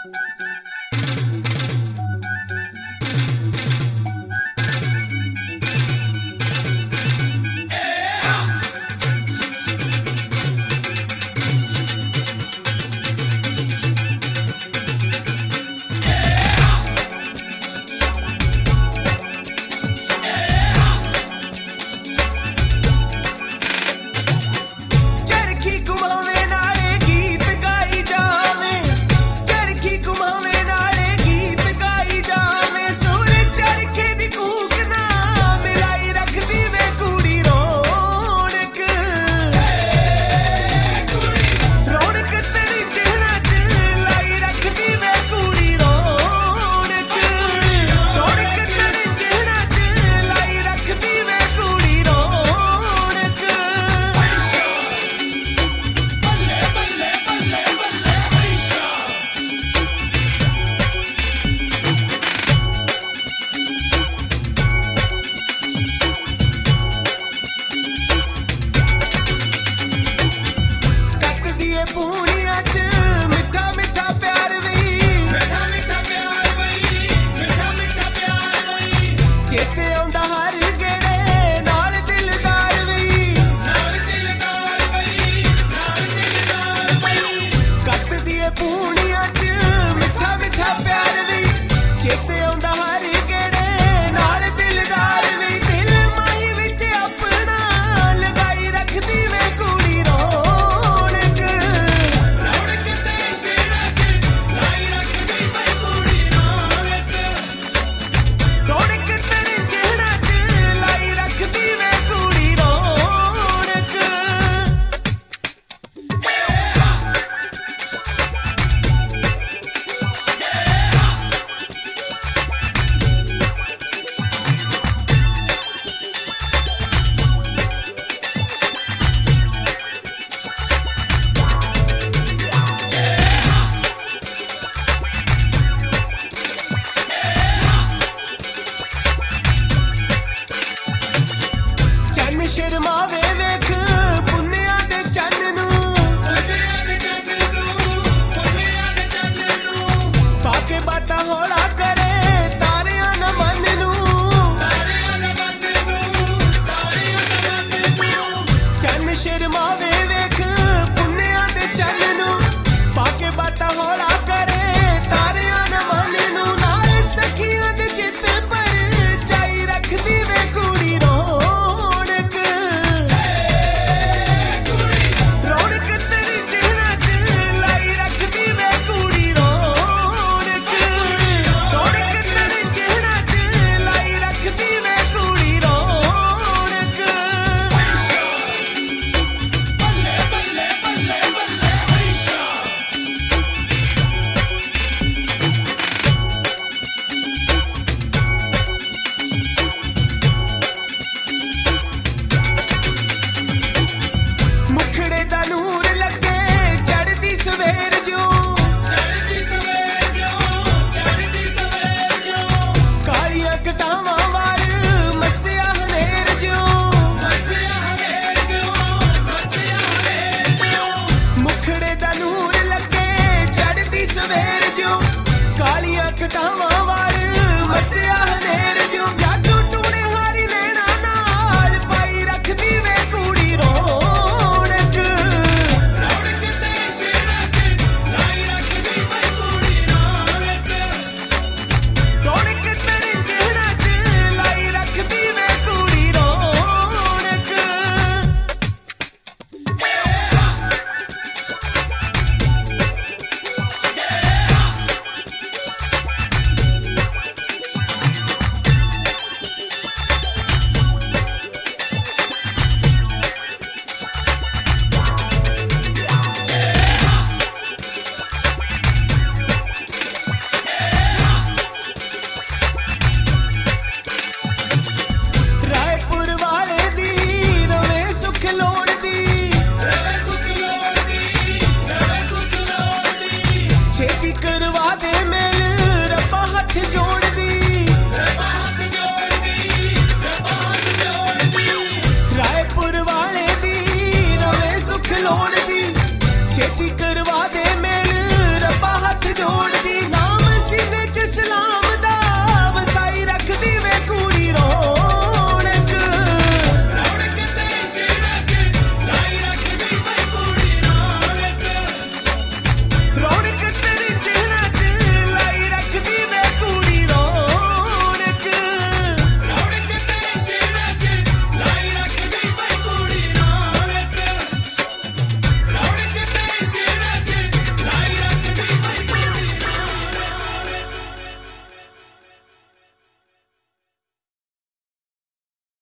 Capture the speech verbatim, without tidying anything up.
ਸ਼ਰਮਾਵੇ ਵੇਖ ਪੁੰਨਿਆਂ ਦੇ ਚੰਨ ਨੂੰ, ਪੁੰਨਿਆਂ ਦੇ ਚੰਨ ਨੂੰ, ਪੁੰਨਿਆਂ ਦੇ ਚੰਨ ਨੂੰ, ਪਾ ਕੇ ਬਾਤਾਂ ਹੌਲਾ ਕਰੇ ਤਾਰਿਆਂ ਨਾ ਮਨ ਨੂੰ, ਤਾਰਿਆਂ ਨਾ ਮਨ ਨੂੰ, ਤਾਰਿਆਂ ਨਾ ਮਨ ਨੂੰ। ਚੰਨ ਸ਼ਰਮਾਵੇ ਵੇਖ ਪੁੰਨਿਆਂ ਦੇ ਚੰਨ ਨੂੰ, ਪਾ ਕੇ ਬਾਤਾਂ ਹੌਲਾ ਕਰੇ ਤਾਰਿਆਂ ਨਾ ਮਨ ਨੂੰ। ਨਾਲ ਸਖੀਆਂ ਦੇ ਚਿੱਤੇ ਪਰ ਚਾਈ ਰੱਖਦੀ ਵੇ ਕੁੜੀ ਰੋ ਕਟਾਵਾਂ ਵਾਲ ਮਸਿਆ ਹਨੇਰ ਜੋ ਜਾਦੂ ਟੂਣੇ ਹਾਰੀ ਨੈਣਾ ਨਾਲ ਪਾਈ ਰੱਖਦੀ ਵੇ ਕੁੜੀ ਰੌਣਕ, ਰੌਣਕ ਤੇ ਜਿਹੜਾ ਤੇ ਲਾਈ ਰੱਖਦੀ ਵੇ ਕੁੜੀ ਰੌਣਕ, ਰੌਣਕ ਤੇ ਜਿਹੜਾ ਤੇ ਲਾਈ ਰੱਖਦੀ ਵੇ ਕੁੜੀ ਰੌਣਕ। ਛੇਤੀ ਕਰਵਾ ਦੇ